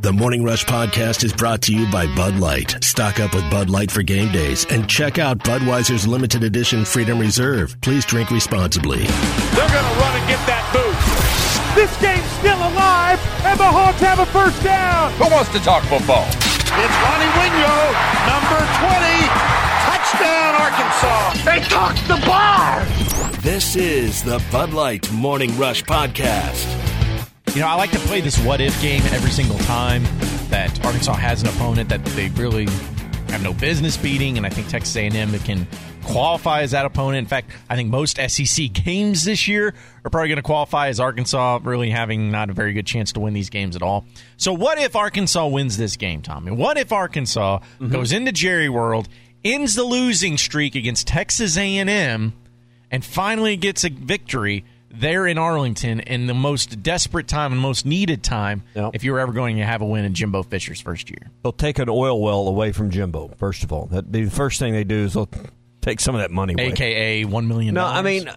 The Morning Rush Podcast is brought to you by Bud Light. Stock up with Bud Light for game days and check out Budweiser's limited edition Freedom Reserve. Please drink responsibly. They're going to run and get that boot. This game's still alive, and the Hawks have a first down. Who wants to talk football? It's Ronnie Wingo, number 20. Touchdown, Arkansas. They took the bar. This is the Bud Light Morning Rush Podcast. You know, I like to play this what-if game every single time that Arkansas has an opponent that they really have no business beating, and I think Texas A&M can qualify as that opponent. In fact, I think most SEC games this year are probably going to qualify as Arkansas really having not a very good chance to win these games at all. So what if Arkansas wins this game, Tommy? What if Arkansas goes into Jerry World, ends the losing streak against Texas A&M, and finally gets a victory there in Arlington in the most desperate time and most needed time if you were ever going to have a win in Jimbo Fisher's first year? They'll take an oil well away from Jimbo, first of all. That'd be the first thing they do is they'll take some of that money away. A.K.A. $1 million. No, I mean,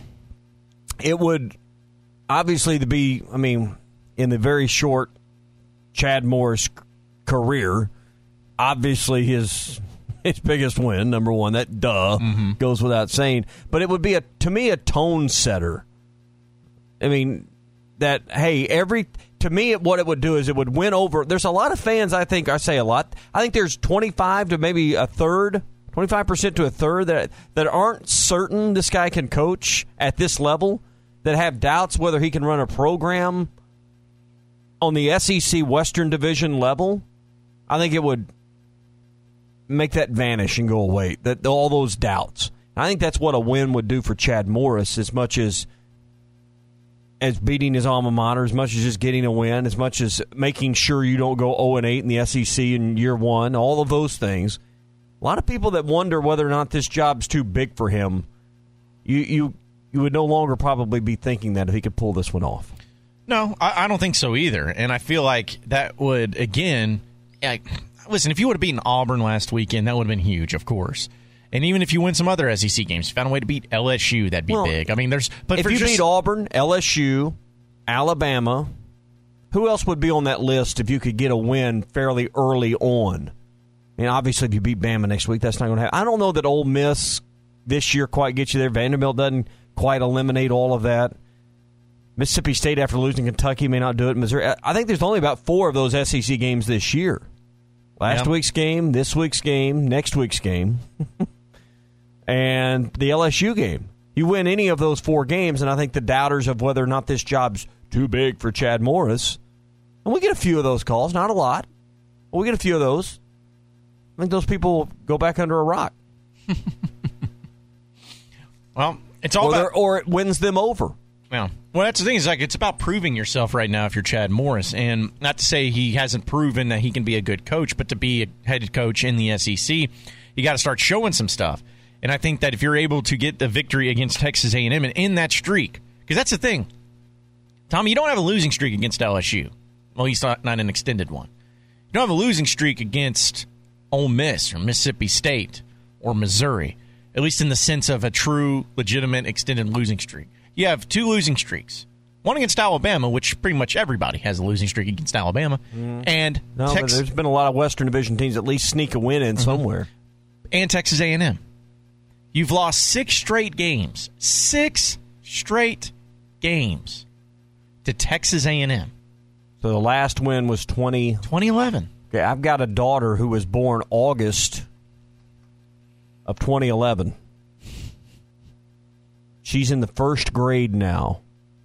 it would obviously be, I mean, in the very short Chad Morris career, obviously his biggest win, number one, that goes without saying. But it would be, to me, a tone setter. I mean, that, hey, to me, what it would do is it would win over. There's a lot of fans, I say a lot. I think there's 25 to maybe a third, 25% to a third that aren't certain this guy can coach at this level, that have doubts whether he can run a program on the SEC Western Division level. I think it would make that vanish and go away, all those doubts. I think that's what a win would do for Chad Morris, as much as beating his alma mater, as much as just getting a win, as much as making sure you don't go 0-8 in the SEC in year one, all of those things. A lot of people that wonder whether or not this job's too big for him, you would no longer probably be thinking that if he could pull this one off. No, I don't think so either. And I feel like that would, again, listen, if you would have beaten Auburn last weekend, that would have been huge, of course. And even if you win some other SEC games, found a way to beat LSU, that'd be big. I mean, if you beat Auburn, LSU, Alabama, who else would be on that list if you could get a win fairly early on? I mean, obviously, if you beat Bama next week, that's not going to happen. I don't know that Ole Miss this year quite gets you there. Vanderbilt doesn't quite eliminate all of that. Mississippi State, after losing Kentucky, may not do it. Missouri, I think there's only about 4 of those SEC games this year. Last week's game, this week's game, next week's game, and the LSU game. You win any of those 4 games, and I think the doubters of whether or not this job's too big for Chad Morris, and we get a few of those calls, not a lot, but we get a few of those. I think those people go back under a rock. Well, it's all about... Or it wins them over. Yeah. Well, that's the thing. Is it's about proving yourself right now if you're Chad Morris. And not to say he hasn't proven that he can be a good coach, but to be a head coach in the SEC, you got to start showing some stuff. And I think that if you're able to get the victory against Texas A&M and in that streak, because that's the thing. Tommy, you don't have a losing streak against LSU. Well, he's not an extended one. You don't have a losing streak against Ole Miss or Mississippi State or Missouri, at least in the sense of a true, legitimate, extended losing streak. You have 2 losing streaks. One against Alabama, which pretty much everybody has a losing streak against Alabama. And but there's been a lot of Western Division teams at least sneak a win in somewhere. And Texas A&M. You've lost 6 straight games. 6 straight games to Texas A&M. So the last win was 2011. Okay, I've got a daughter who was born August of 2011. She's in the 1st grade now.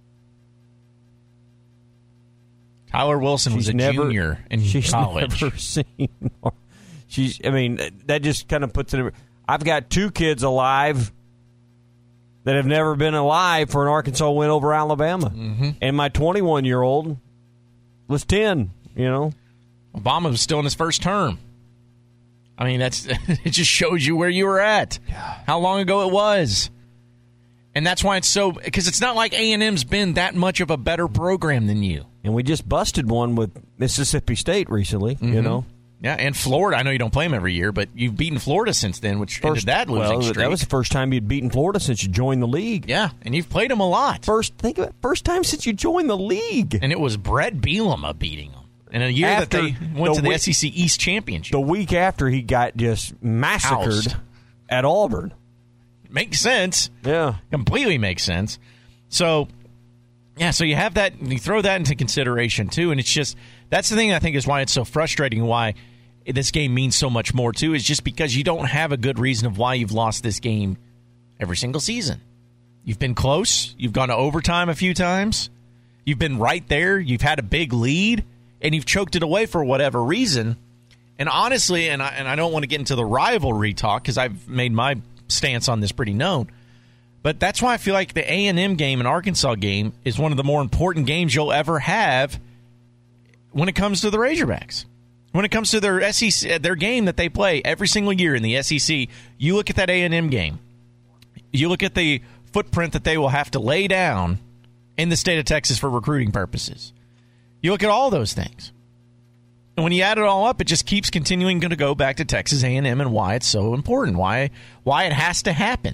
Tyler Wilson was a junior in college. She's never seen more. That just kind of puts it... I've got 2 kids alive that have never been alive for an Arkansas win over Alabama. And my 21-year-old was 10, Obama was still in his first term. I mean, it just shows you where you were at, how long ago it was. And that's why it's so, because it's not like A&M's been that much of a better program than you. And we just busted one with Mississippi State recently, Yeah, and Florida. I know you don't play them every year, but you've beaten Florida since then, which ended that losing streak. That was the first time you'd beaten Florida since you joined the league. Yeah, and you've played them a lot. Think of it, first time since you joined the league. And it was Brett Bielema beating them. in a year that they went to the SEC East Championship. The week after, he got just massacred at Auburn. Makes sense. Yeah. Completely makes sense. So, yeah, so you have that, and you throw that into consideration, too, and it's just, that's the thing I think is why it's so frustrating, why this game means so much more, too, is just because you don't have a good reason of why you've lost this game every single season. You've been close. You've gone to overtime a few times. You've been right there. You've had a big lead, and you've choked it away for whatever reason. And honestly, and I don't want to get into the rivalry talk because I've made my stance on this pretty known, but that's why I feel like the A&M game and Arkansas game is one of the more important games you'll ever have when it comes to the Razorbacks. When it comes to their SEC, their game that they play every single year in the SEC, you look at that A&M game. You look at the footprint that they will have to lay down in the state of Texas for recruiting purposes. You look at all those things. And when you add it all up, it just keeps continuing to go back to Texas A&M and why it's so important, why it has to happen.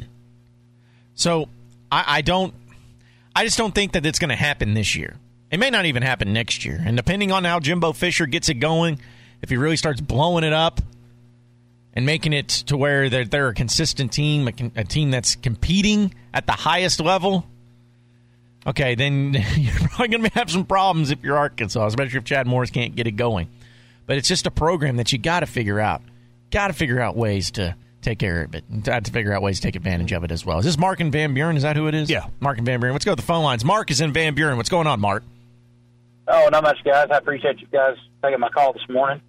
So I just don't think that it's going to happen this year. It may not even happen next year. And depending on how Jimbo Fisher gets it going, if he really starts blowing it up and making it to where they're a consistent team, a team that's competing at the highest level, okay, then you're probably going to have some problems if you're Arkansas, especially if Chad Morris can't get it going. But it's just a program that you got to figure out. Got to figure out ways to take care of it. Got to figure out ways to take advantage of it as well. Is this Mark and Van Buren? Is that who it is? Yeah. Mark and Van Buren. Let's go to the phone lines. Mark is in Van Buren. What's going on, Mark? Oh, not much, guys. I appreciate you guys taking my call this morning.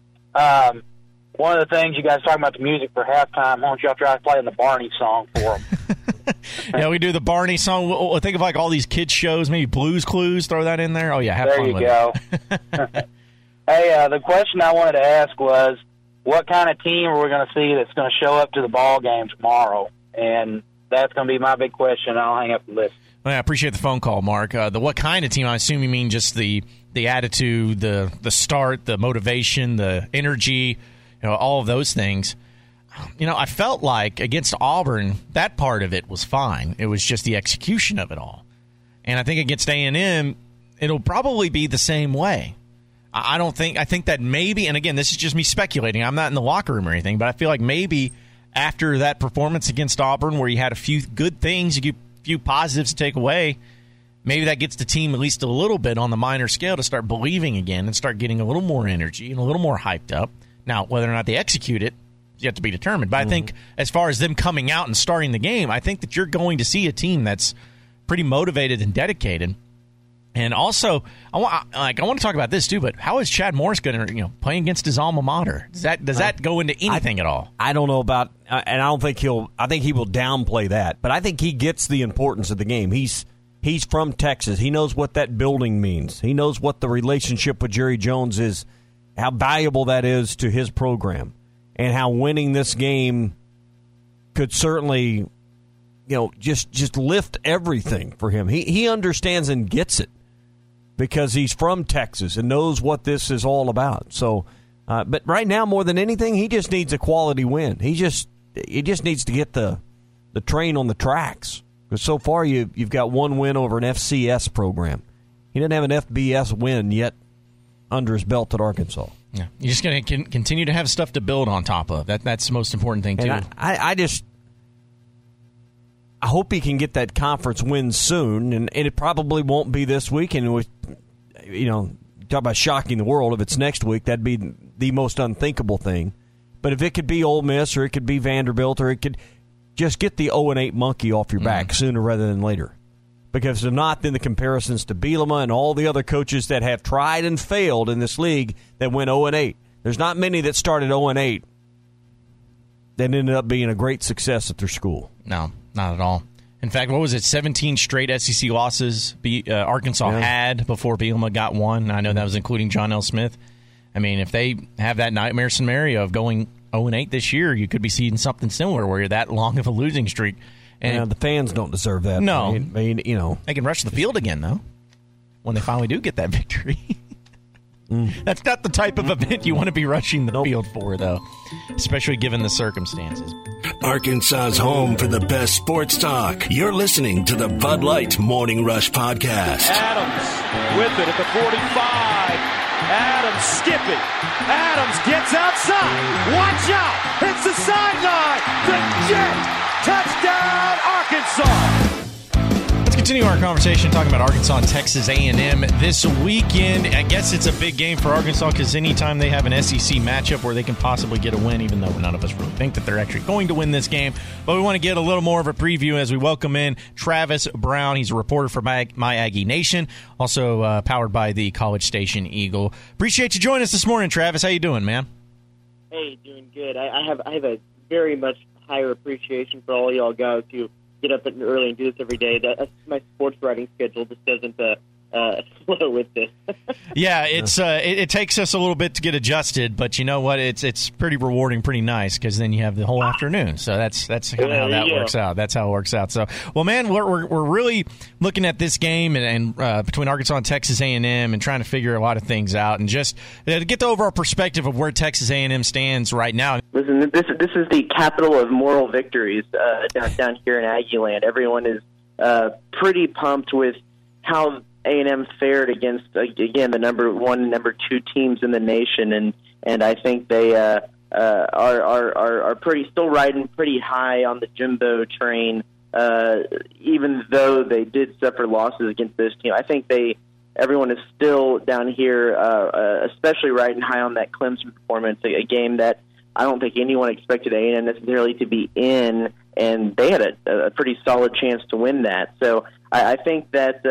One of the things you guys talking about the music for halftime, why don't y'all try playing the Barney song for them? Yeah, we do the Barney song. We'll think of like all these kids shows, maybe Blue's Clues, throw that in there. Oh, yeah, have there fun with it. Go. Hey, the question I wanted to ask was, what kind of team are we going to see that's going to show up to the ball game tomorrow? And that's going to be my big question. I'll hang up the list. Well, I appreciate the phone call, Mark. What kind of team? I assume you mean just the attitude, the start, the motivation, the energy, all of those things. I felt like against Auburn, that part of it was fine. It was just the execution of it all. And I think against A&M, it'll probably be the same way. I think that maybe, and again, this is just me speculating. I'm not in the locker room or anything, but I feel like maybe after that performance against Auburn where you had a few good things, you get a few positives to take away, maybe that gets the team at least a little bit on the minor scale to start believing again and start getting a little more energy and a little more hyped up. Now, whether or not they execute it, yet to be determined. But I think as far as them coming out and starting the game, I think that you're going to see a team that's pretty motivated and dedicated. And also, I want to talk about this too. But how is Chad Morris going to, playing against his alma mater? Does that go into anything at all? I don't know about, and I don't think I think he will downplay that. But I think he gets the importance of the game. He's from Texas. He knows what that building means. He knows what the relationship with Jerry Jones is, how valuable that is to his program, and how winning this game could certainly, just lift everything for him. He understands and gets it, because he's from Texas and knows what this is all about. So, but right now, more than anything, he just needs a quality win. He just needs to get the train on the tracks. Because so far, you've got one win over an FCS program. He didn't have an FBS win yet under his belt at Arkansas. Yeah, you're just going to continue to have stuff to build on top of. That's the most important thing, too. And I hope he can get that conference win soon, and it probably won't be this week. And talk about shocking the world. If it's next week, that'd be the most unthinkable thing. But if it could be Ole Miss, or it could be Vanderbilt, or it could just get the 0-8 monkey off your back sooner rather than later. Because if not, then the comparisons to Bielema and all the other coaches that have tried and failed in this league that went 0-8. There's not many that started 0-8 that ended up being a great success at their school. No, not at all. In fact, what was it, 17 straight SEC losses Arkansas had before Bielema got one? I know that was including John L. Smith. I mean, if they have that nightmare scenario of going 0-8 this year, you could be seeing something similar where you're that long of a losing streak. And the fans don't deserve that. No. I mean, they can rush the field again, though, when they finally do get that victory. That's not the type of event you want to be rushing the field for, though, especially given the circumstances. Arkansas's home for the best sports talk. You're listening to the Bud Light Morning Rush Podcast. Adams with it at the 45. Adams skipping. Adams gets outside. Watch out. Hits the sideline. The Jet. Touchdown, Arkansas. Let's continue our conversation talking about Arkansas and Texas A&M this weekend. I guess it's a big game for Arkansas because anytime they have an SEC matchup where they can possibly get a win, even though none of us really think that they're actually going to win this game. But we want to get a little more of a preview as we welcome in Travis Brown. He's a reporter for My Aggie Nation, also powered by the College Station Eagle. Appreciate you joining us this morning, Travis. How you doing, man? Hey, doing good. I have a very much higher appreciation for all y'all guys who get up early and do this every day. That's my sports writing schedule just doesn't flow with this. Yeah, it takes us a little bit to get adjusted, but you know what? It's pretty rewarding, pretty nice because then you have the whole afternoon. So that's kind of how that works out. That's how it works out. So, well, man, we're really looking at this game and between Arkansas and Texas A&M and trying to figure a lot of things out and just to get the overall perspective of where Texas A&M stands right now. Listen, this is the capital of moral victories down here in Aggie Land. Everyone is pretty pumped with how A&M fared against, again, the number 1 and number 2 teams in the nation, and I think they are still riding pretty high on the Jimbo train, even though they did suffer losses against this team. I think everyone is still down here, especially riding high on that Clemson performance, a game that I don't think anyone expected A&M necessarily to be in, and they had a pretty solid chance to win that. So I think that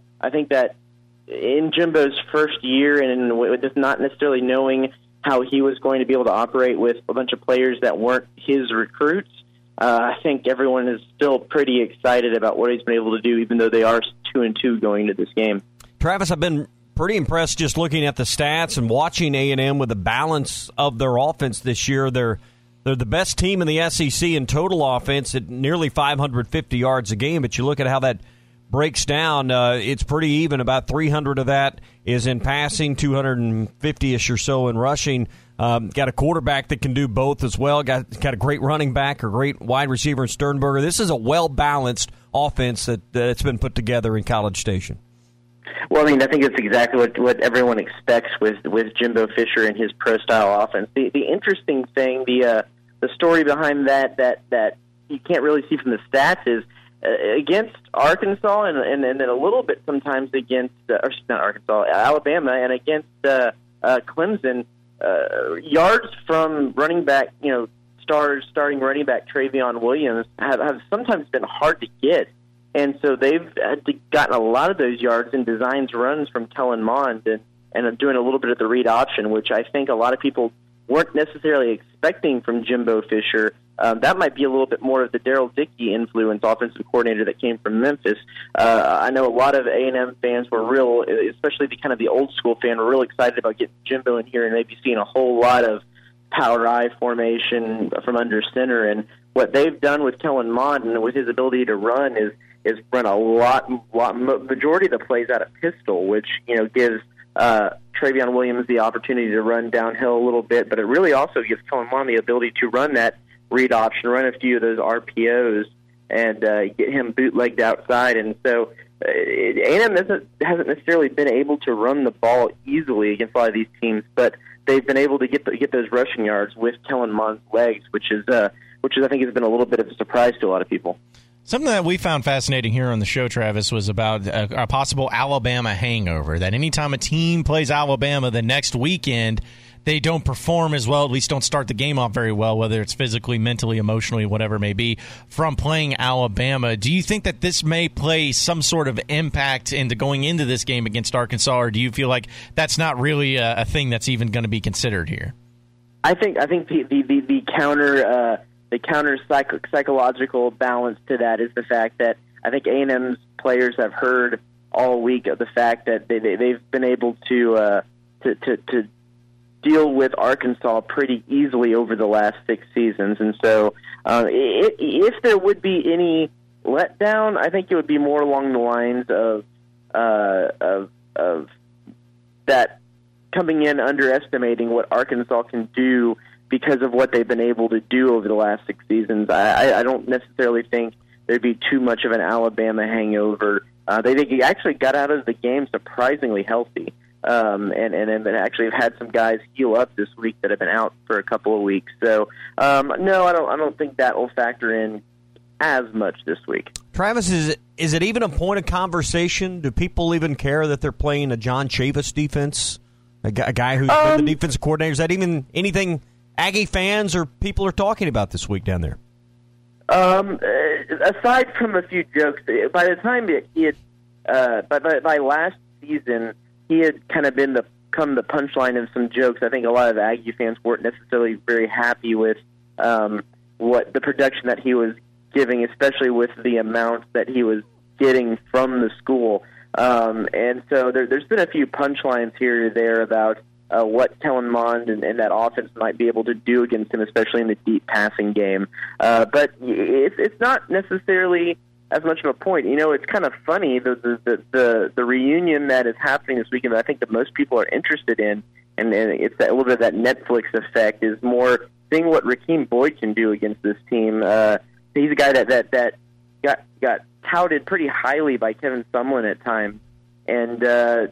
in Jimbo's first year and with just not necessarily knowing how he was going to be able to operate with a bunch of players that weren't his recruits, I think everyone is still pretty excited about what he's been able to do, even though they are 2-2 going into this game. Travis, I've been pretty impressed just looking at the stats and watching A&M with the balance of their offense this year. They're the best team in the SEC in total offense at nearly 550 yards a game, but you look at how that breaks down, it's pretty even. About 300 of that is in passing, 250-ish or so in rushing. Got a quarterback that can do both as well. Got a great running back, a great wide receiver in Sternberger. This is a well-balanced offense that's been put together in College Station. Well, I mean, I think it's exactly what everyone expects with Jimbo Fisher and his pro-style offense. The interesting thing, the story behind that you can't really see from the stats is against Arkansas and then a little bit sometimes against Alabama, and against Clemson, yards from running back, starting running back Travion Williams have sometimes been hard to get. And so they've gotten a lot of those yards in designs runs from Kellen Mond and doing a little bit of the read option, which I think a lot of people weren't necessarily expecting from Jimbo Fisher. That might be a little bit more of the Daryl Dickey influence, offensive coordinator that came from Memphis. I know a lot of A&M fans were real, especially the old school fan, were real excited about getting Jimbo in here and maybe seeing a whole lot of power I formation from under center. And what they've done with Kellen Mond and with his ability to run is run majority of the plays out of pistol, which gives Travion Williams the opportunity to run downhill a little bit, but it really also gives Kellen Mond the ability to run that read option, run a few of those RPOs, and get him bootlegged outside. And so A&M hasn't necessarily been able to run the ball easily against a lot of these teams, but they've been able to get those rushing yards with Kellen Mond's legs, which I think has been a little bit of a surprise to a lot of people. Something that we found fascinating here on the show, Travis, was about a possible Alabama hangover, that anytime a team plays Alabama the next weekend, they don't perform as well, at least don't start the game off very well, whether it's physically, mentally, emotionally, whatever it may be, from playing Alabama. Do you think that this may play some sort of impact into going into this game against Arkansas, or do you feel like that's not really a thing that's even going to be considered here? I think the counter psychological balance to that is the fact that I think A&M's players have heard all week of the fact that they've been able to deal with Arkansas pretty easily over the last 6 seasons, and so if there would be any letdown, I think it would be more along the lines of that coming in underestimating what Arkansas can do because of what they've been able to do over the last 6 seasons. I don't necessarily think there'd be too much of an Alabama hangover. They actually got out of the game surprisingly healthy. and actually have had some guys heal up this week that have been out for a couple of weeks. So no, I don't think that will factor in as much this week. Travis, is it even a point of conversation? Do people even care that they're playing a John Chavis defense, a guy who's been the defensive coordinator? Is that even anything Aggie fans or people are talking about this week down there? Aside from a few jokes, by the time he had by last season, he had kind of become the punchline of some jokes. I think a lot of Aggie fans weren't necessarily very happy with what the production that he was giving, especially with the amount that he was getting from the school. And so there's been a few punchlines here or there about what Kellen Mond and that offense might be able to do against him, especially in the deep passing game. But it's not necessarily as much of a point. You know, it's kind of funny, the reunion that is happening this weekend that I think that most people are interested in, and it's a little bit of that Netflix effect, is more seeing what Rakeem Boyd can do against this team. He's a guy that got touted pretty highly by Kevin Sumlin at times, and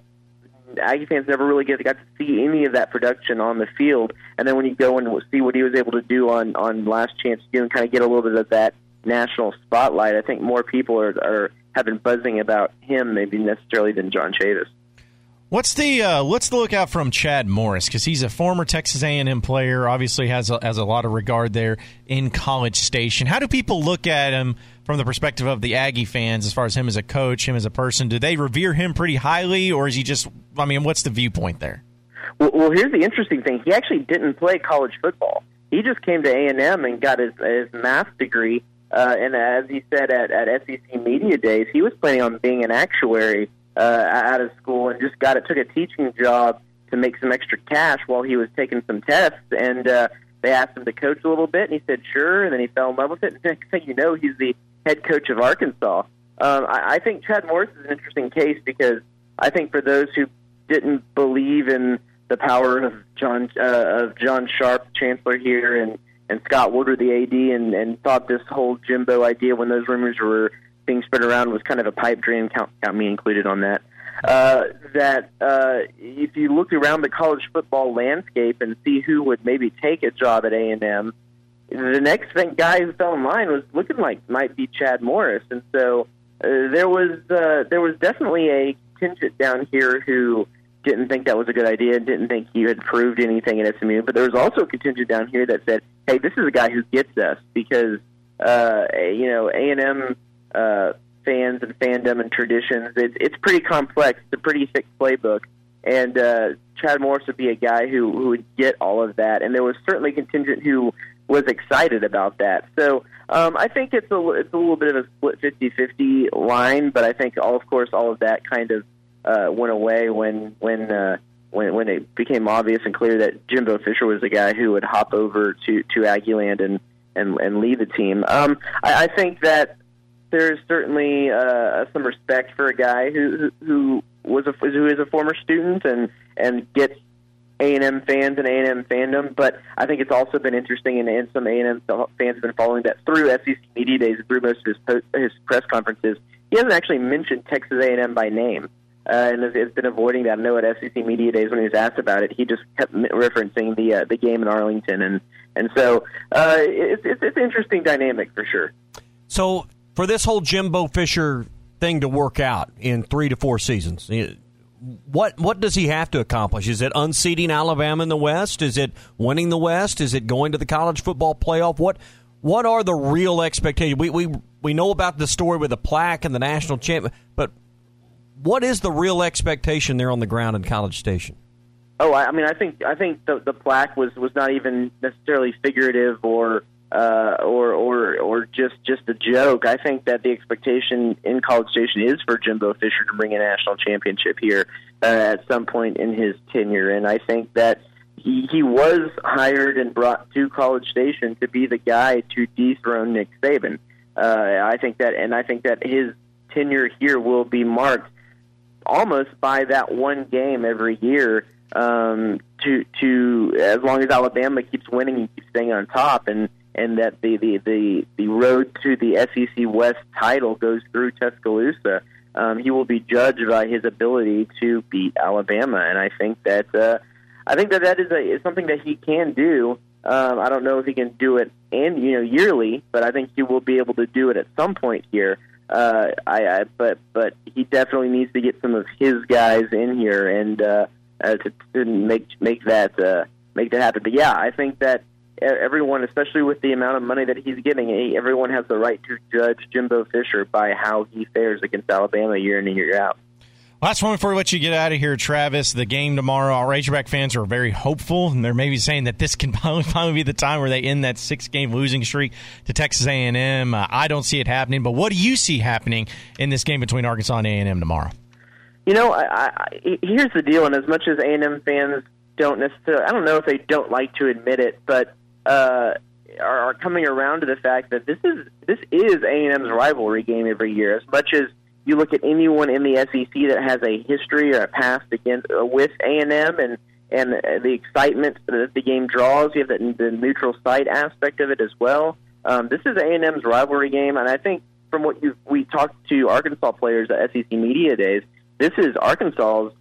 Aggie fans never really got to see any of that production on the field. And then when you go and see what he was able to do on Last Chance U and kind of get a little bit of that national spotlight, I think more people have been buzzing about him maybe necessarily than John Chavis. What's the lookout from Chad Morris? Because he's a former Texas A&M player, obviously has a lot of regard there in College Station. How do people look at him from the perspective of the Aggie fans as far as him as a coach, him as a person? Do they revere him pretty highly, or is he just, I mean, what's the viewpoint there? Well, here's the interesting thing. He actually didn't play college football. He just came to A&M and got his math degree, and as he said at SEC Media Days, he was planning on being an actuary out of school and just took a teaching job to make some extra cash while he was taking some tests, and they asked him to coach a little bit, and he said sure, and then he fell in love with it, and next thing you know, he's the head coach of Arkansas. I think Chad Morris is an interesting case because I think for those who didn't believe in the power of John Sharp, Chancellor here, and Scott Woodward, the AD, and thought this whole Jimbo idea when those rumors were being spread around was kind of a pipe dream, count me included on that, if you look around the college football landscape and see who would maybe take a job at A&M, the next guy who fell in line was looking like might be Chad Morris. And so there was definitely a contingent down here who didn't think that was a good idea, didn't think he had proved anything at SMU, but there was also a contingent down here that said, hey, this is a guy who gets us because, A&M fans and fandom and traditions, it's pretty complex. It's a pretty thick playbook. And Chad Morris would be a guy who would get all of that. And there was certainly a contingent who was excited about that. So I think it's a little bit of a split 50-50 line, but I think all of that kind of went away when it became obvious and clear that Jimbo Fisher was the guy who would hop over to Aggieland and lead the team. I think that there's certainly some respect for a guy who is a former student and gets A&M fans and A&M fandom, but I think it's also been interesting, and some A&M fans have been following that through SEC Media Days and through most of his press conferences. He hasn't actually mentioned Texas A&M by name, and has been avoiding that. I know at SEC Media Days when he was asked about it, he just kept referencing the game in Arlington, and so it's an interesting dynamic for sure. So for this whole Jimbo Fisher thing to work out in 3 to 4 seasons, what does he have to accomplish? Is it unseating Alabama in the West? Is it winning the West? Is it going to the college football playoff? What are the real expectations? We know about the story with the plaque and the national champion, but what is the real expectation there on the ground in College Station? Oh, I think the plaque was not even necessarily figurative or just a joke. I think that the expectation in College Station is for Jimbo Fisher to bring a national championship here at some point in his tenure, and I think that he was hired and brought to College Station to be the guy to dethrone Nick Saban. I think that his tenure here will be marked almost by that one game every year. To as long as Alabama keeps winning and keeps staying on top, and that the road to the SEC West title goes through Tuscaloosa. he will be judged by his ability to beat Alabama, and I think that is something that he can do. I don't know if he can do it yearly, but I think he will be able to do it at some point here. But he definitely needs to get some of his guys in here and to make that happen. But yeah, I think that everyone, especially with the amount of money that he's getting, everyone has the right to judge Jimbo Fisher by how he fares against Alabama year in and year out. Last one before we let you get out of here, Travis. The game tomorrow, our Razorback fans are very hopeful, and they're maybe saying that this can probably be the time where they end that 6-game losing streak to Texas A&M. I don't see it happening, but what do you see happening in this game between Arkansas and A&M tomorrow? Here's the deal, and as much as A&M fans don't necessarily, I don't know if they don't like to admit it, but are coming around to the fact that this is A&M's rivalry game every year. As much as you look at anyone in the SEC that has a history or a past with A&M and the excitement that the game draws, you have the neutral site aspect of it as well. This is A&M's rivalry game, and I think from what we talked to Arkansas players at SEC Media Days, this is Arkansas's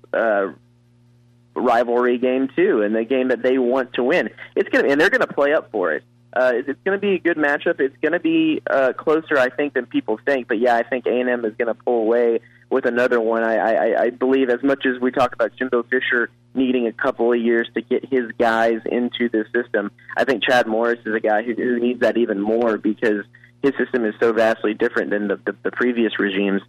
rivalry game too, and the game that they want to win. And they're going to play up for it. It's going to be a good matchup. It's going to be closer, I think, than people think. But yeah, I think A&M is going to pull away with another one. I believe, as much as we talk about Jimbo Fisher needing a couple of years to get his guys into the system, I think Chad Morris is a guy who needs that even more because his system is so vastly different than the previous regimes.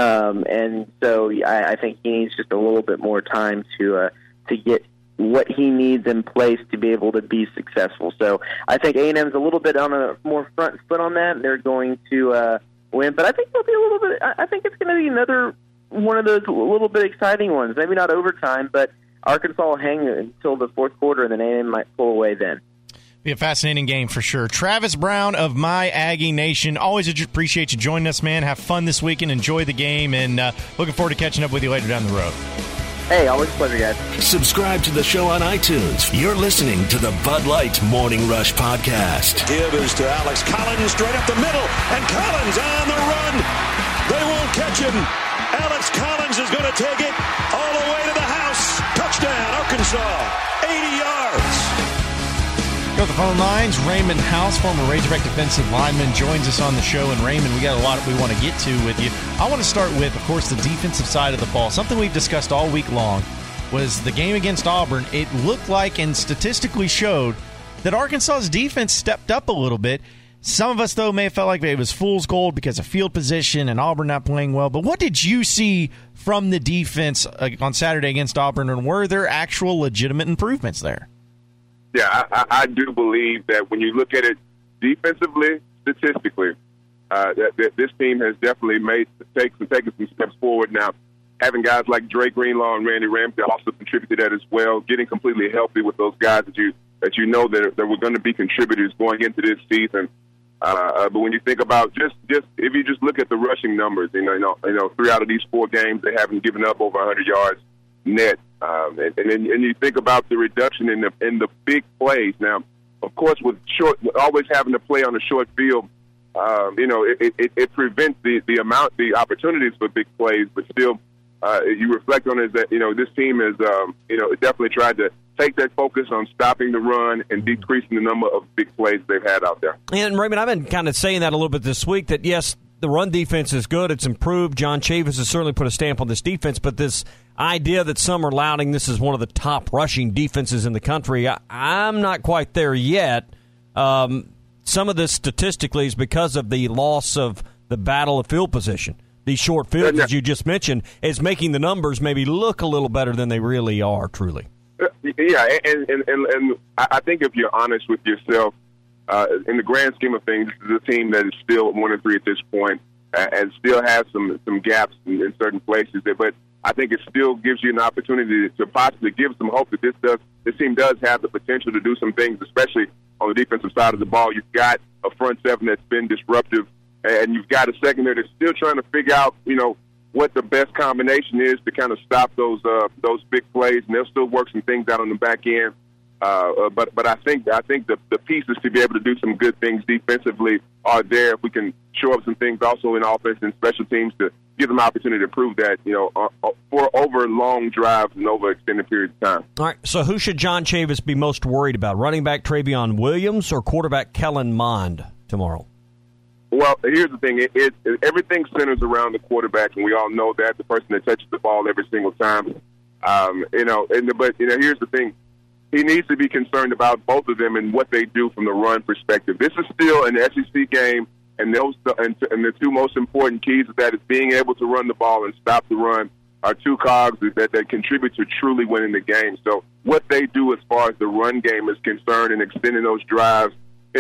And so I think he needs just a little bit more time to get what he needs in place to be able to be successful. So I think A&M's a little bit on a more front foot on that. They're going to win, but I think it'll be a little bit. I think it's going to be another one of those little bit exciting ones. Maybe not overtime, but Arkansas will hang until the fourth quarter, and then A&M might pull away then. Be a fascinating game for sure. Travis Brown of My Aggie Nation. Always appreciate you joining us, man. Have fun this weekend. Enjoy the game, and looking forward to catching up with you later down the road. Hey, always a pleasure, guys. Subscribe to the show on iTunes. You're listening to the Bud Light Morning Rush Podcast. Give is to Alex Collins straight up the middle, and Collins on the run. They won't catch him. Alex Collins is going to take it all the way to the house. Touchdown, Arkansas. 80 yards. Go to the phone lines. Raymond House, former Razorback defensive lineman, joins us on the show. And Raymond, we got a lot we want to get to with you. I want to start with, of course, the defensive side of the ball. Something we've discussed all week long was the game against Auburn. It looked like and statistically showed that Arkansas's defense stepped up a little bit. Some of us, though, may have felt like it was fool's gold because of field position and Auburn not playing well. But what did you see from the defense on Saturday against Auburn, and were there actual legitimate improvements there? Yeah, I do believe that when you look at it defensively, statistically, that this team has definitely taken some steps forward. Now, having guys like Drake Greenlaw and Randy Ramsey also contributed to that as well. Getting completely healthy with those guys that you know that were going to be contributors going into this season. But when you think about just if you just look at the rushing numbers, you know, 3 out of these 4 games they haven't given up over 100 yards net. And you think about the reduction in the big plays. Now, of course, with always having to play on a short field, it prevents the opportunities for big plays. But still, you reflect on it that this team has definitely tried to take that focus on stopping the run and decreasing the number of big plays they've had out there. And Raymond, I've been kind of saying that a little bit this week. That yes, the run defense is good. It's improved. John Chavis has certainly put a stamp on this defense, but this idea that some are lauding this is one of the top rushing defenses in the country, I'm not quite there yet. Some of this statistically is because of the loss of the battle of field position. These short fields, as you just mentioned, is making the numbers maybe look a little better than they really are, truly. Yeah, and I think if you're honest with yourself, in the grand scheme of things, this is a team that is still 1-3 at this point, and still has some gaps in certain places. But I think it still gives you an opportunity to possibly give some hope that this team does have the potential to do some things, especially on the defensive side of the ball. You've got a front seven that's been disruptive, and you've got a secondary that's still trying to figure out, what the best combination is to kind of stop those big plays, and they'll still work some things out on the back end. But I think the pieces to be able to do some good things defensively are there. If we can show up some things also in offense and special teams to give them an opportunity to prove that, for over long drives and over extended periods of time. All right, so who should John Chavis be most worried about, running back Travion Williams or quarterback Kellen Mond tomorrow? Well, here's the thing. Everything centers around the quarterback, and we all know that, the person that touches the ball every single time. But here's the thing. He needs to be concerned about both of them and what they do from the run perspective. This is still an SEC game, and the two most important keys of that is being able to run the ball and stop the run are two cogs that contribute to truly winning the game. So what they do as far as the run game is concerned and extending those drives,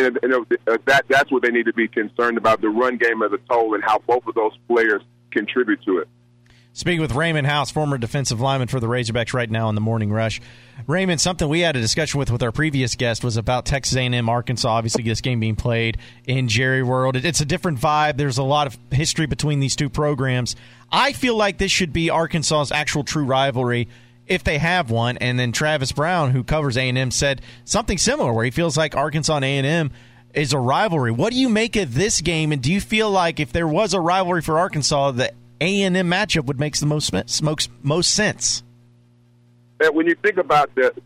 that's what they need to be concerned about, the run game as a whole and how both of those players contribute to it. Speaking with Raymond House, former defensive lineman for the Razorbacks right now on the Morning Rush. Raymond, something we had a discussion with our previous guest was about Texas A&M, Arkansas, obviously this game being played in Jerry World. It's a different vibe. There's a lot of history between these two programs. I feel like this should be Arkansas's actual true rivalry if they have one. And then Travis Brown, who covers A&M, said something similar where he feels like Arkansas and A&M is a rivalry. What do you make of this game, and do you feel like if there was a rivalry for Arkansas, the A&M matchup would make the most sense? When you think about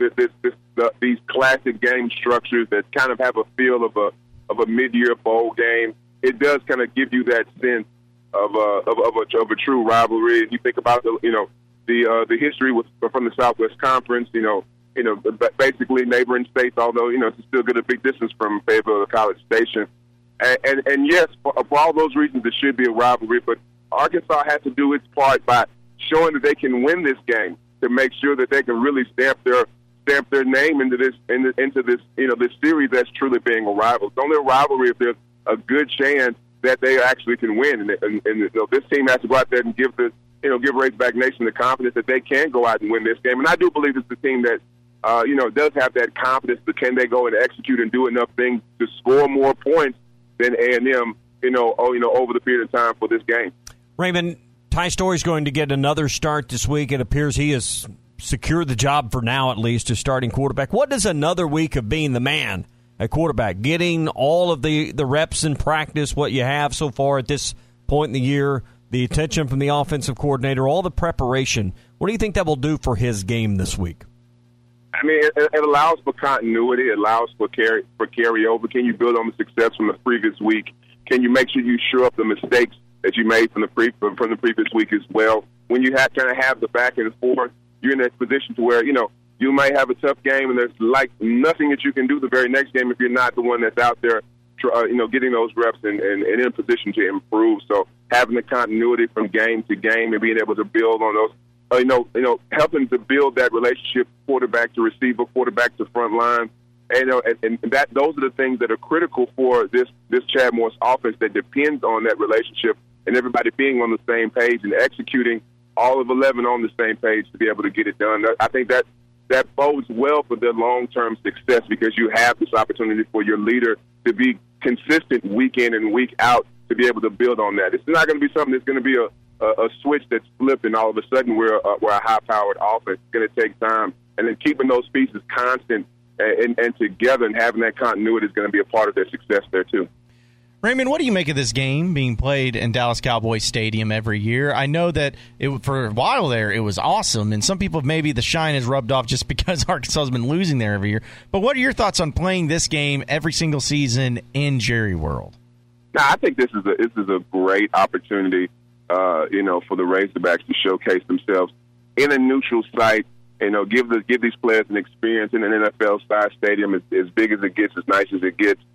these classic game structures that kind of have a feel of a mid-year bowl game, it does kind of give you that sense of a true rivalry. And you think about the history from the Southwest Conference, basically neighboring states, although it's still a big distance from Fayetteville to College Station. And yes, for all those reasons, it should be a rivalry, but Arkansas has to do its part by showing that they can win this game to make sure that they can really stamp their name into this this series that's truly being a rival. It's only a rivalry if there's a good chance that they actually can win, and this team has to go out there and give Razorback Nation the confidence that they can go out and win this game. And I do believe it's the team that does have that confidence, but can they go and execute and do enough things to score more points than A&M over the period of time for this game. Raymond, Ty Story's going to get another start this week. It appears he has secured the job for now, at least, as starting quarterback. What does another week of being the man at quarterback, getting all of the reps in practice, what you have so far at this point in the year, the attention from the offensive coordinator, all the preparation, what do you think that will do for his game this week? I mean, it allows for continuity. It allows for carryover. Can you build on the success from the previous week? Can you make sure you shore up the mistakes that you made from the previous week as well? When you kind of have the back and forth, you're in that position to where, you might have a tough game and there's like nothing that you can do the very next game if you're not the one that's out there, getting those reps and in a position to improve. So having the continuity from game to game and being able to build on those, helping to build that relationship, quarterback to receiver, quarterback to front line. And those are the things that are critical for this Chad Morris offense that depends on that relationship and everybody being on the same page and executing all of 11 on the same page to be able to get it done. I think that bodes well for their long-term success because you have this opportunity for your leader to be consistent week in and week out to be able to build on that. It's not going to be something that's going to be a switch that's flipped and all of a sudden we're a high-powered offense. It's going to take time. And then keeping those pieces constant and together and having that continuity is going to be a part of their success there too. Raymond, what do you make of this game being played in Dallas Cowboys Stadium every year? I know that for a while there it was awesome, and some people maybe the shine has rubbed off just because Arkansas has been losing there every year. But what are your thoughts on playing this game every single season in Jerry World? Now, I think this is a great opportunity, for the Razorbacks to showcase themselves in a neutral site. Give these players an experience in an NFL-sized stadium as big as it gets, as nice as it gets.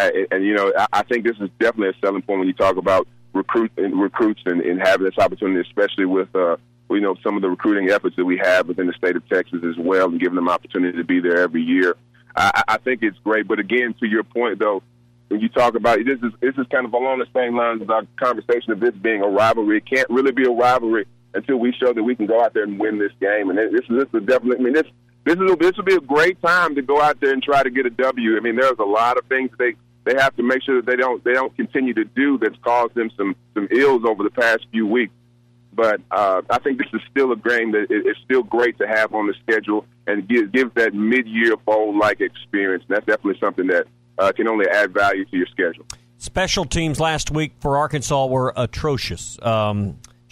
I think this is definitely a selling point when you talk about recruits and having this opportunity, especially with, some of the recruiting efforts that we have within the state of Texas as well, and giving them opportunity to be there every year. I think it's great. But again, to your point, though, when you talk about it, this is kind of along the same lines as our conversation of this being a rivalry. It can't really be a rivalry until we show that we can go out there and win this game. And this is definitely, this will be a great time to go out there and try to get a W. I mean, there's a lot of things they have to make sure that they don't continue to do that's caused them some ills over the past few weeks. But I think this is still a game that is still great to have on the schedule and give that mid-year bowl-like experience. And that's definitely something that can only add value to your schedule. Special teams last week for Arkansas were atrocious.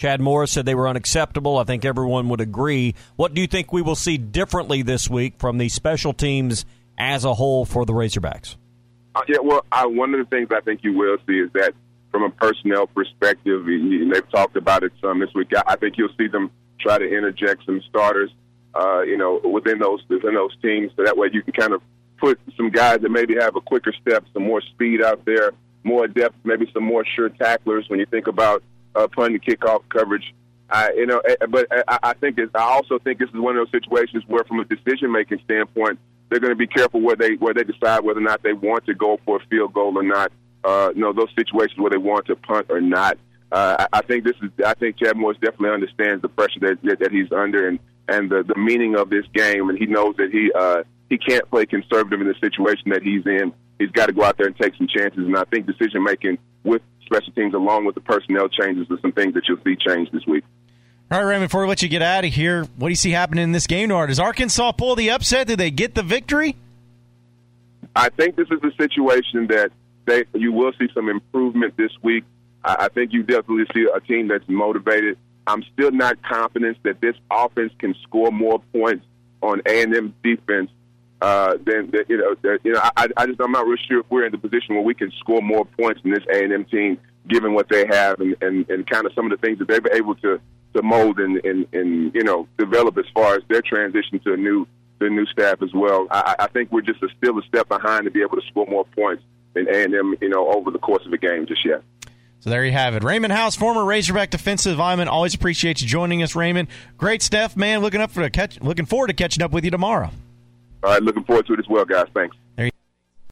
Chad Morris said they were unacceptable. I think everyone would agree. What do you think we will see differently this week from the special teams as a whole for the Razorbacks? One of the things I think you will see is that from a personnel perspective, they've talked about it some this week. I think you'll see them try to interject some starters, within those teams, so that way you can kind of put some guys that maybe have a quicker step, some more speed out there, more depth, maybe some more sure tacklers when you think about punting kickoff coverage. I also think this is one of those situations where, from a decision-making standpoint, they're going to be careful where they decide whether or not they want to go for a field goal or not. Those situations where they want to punt or not. I think Chad Morris definitely understands the pressure that he's under and the meaning of this game, and he knows that he can't play conservative in the situation that he's in. He's got to go out there and take some chances, and I think decision making with special teams, along with the personnel changes, are some things that you'll see change this week. All right, Raymond, before we let you get out of here, what do you see happening in this game tomorrow? Does Arkansas pull the upset? Do they get the victory? I think this is a situation that you will see some improvement this week. I think you definitely see a team that's motivated. I'm still not confident that this offense can score more points on A&M defense I'm not real sure if we're in the position where we can score more points than this A&M team, given what they have and kind of some of the things that they've been able to mold and develop as far as their transition to the new staff as well. I think we're just still a step behind to be able to score more points than A&M, over the course of a game just yet. So there you have it. Raymond House, former Razorback defensive lineman. Always appreciate you joining us, Raymond. Great stuff, man. Looking forward to catching up with you tomorrow. All right, looking forward to it as well, guys. Thanks.